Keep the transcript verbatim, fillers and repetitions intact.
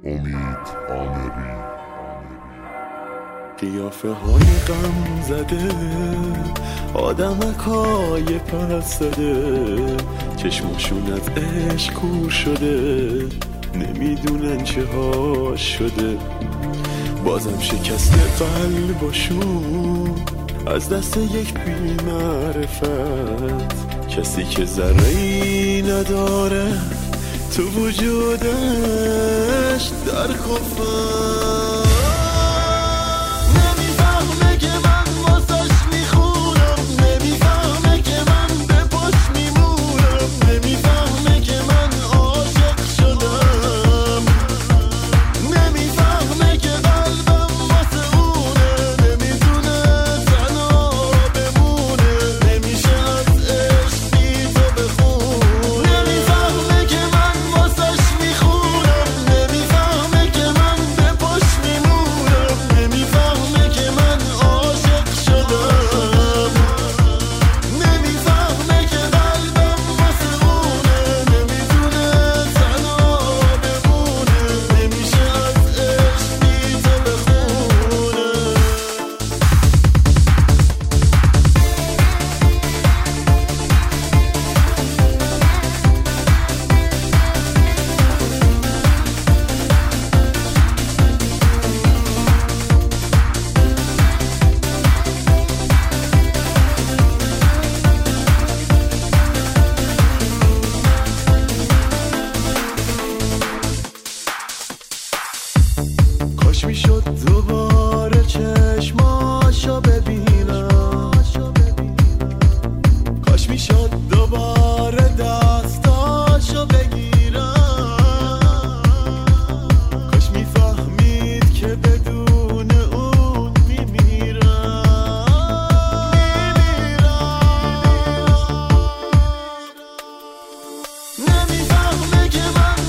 امید آمری. قیافه های غم زده، آدمکای پس زده، چشماشون از عشق کور شده، نمیدونن چه ها شده. بازم شکست قلباشون از دست یک بی معرفت، کسی که ذره‌ای نداره تو وجودش در خفت. نمیفهمه که من واسش میخونم، نمیفهمه که من به پاش میمونم، نمیفهمه که من عاشق شدم، نمیفهمه که قلبم واسه اونه، نمیتونه تنها بمونه، نمیشه از عشق بی تو بخونه. نمیفهمه که من واسش میخونم، نمیفهمه که من به پاش میمونم، نمیفهمه که من عاشق شدم، نمیفهمه که قلبم واسه اونه، نمیتونه تنها بمونه، نمیشه از عشق بی تو بخونه. کاش میشد دوباره چشماشو ببینم، کاش میشد دوباره دستاشو بگیرم، کاش میفهمید که بدون اون میمیرم. نمیفهمه که من